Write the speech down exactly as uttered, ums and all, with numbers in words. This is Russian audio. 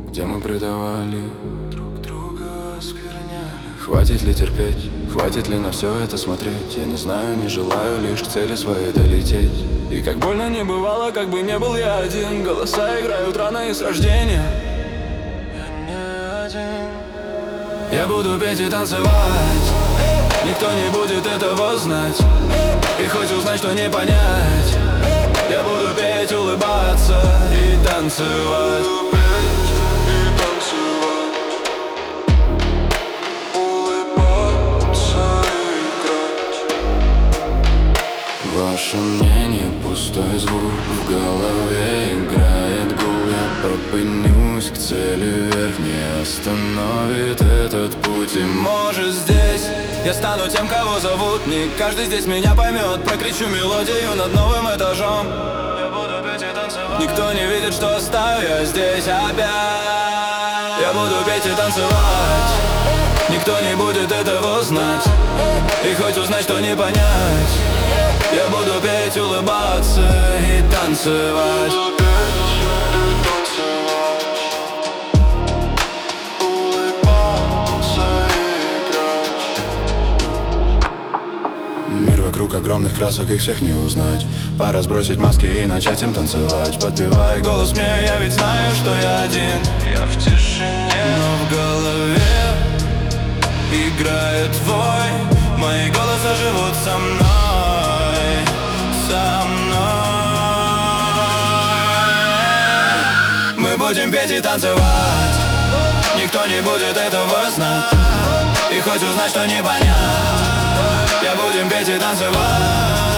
где мы предавали друг друга, оскверняли. Хватит ли терпеть, хватит ли на все это смотреть? Я не знаю, не желаю лишь к цели своей долететь. И как больно не бывало, как бы не был я один. Голоса играют рано и с рождения. Я не один. Я буду петь и танцевать, никто не будет этого знать. И хоть узнать, что не понять, я буду петь, улыбаться и танцевать. Ваше мнение, пустой звук в голове играет гул. Я пропынюсь к цели, вверх не остановит этот путь. И может здесь я стану тем, кого зовут. Не каждый здесь меня поймет. Прокричу мелодию над новым этажом. Я буду петь и танцевать. Никто не видит, что оставил я здесь опять. Я буду петь и танцевать, никто не будет этого знать. И хоть узнать, что не понять, я буду петь, улыбаться и танцевать. Мир вокруг огромных красок, их всех не узнать. Пора сбросить маски и начать им танцевать. Подпевай голос мне, я ведь знаю, что я один. Я в тишине, но в голове играет твой. Мои голоса живут со мной, со мной. Мы будем петь и танцевать, никто не будет этого знать. И хоть узнать, что не понять, я будем петь и танцевать.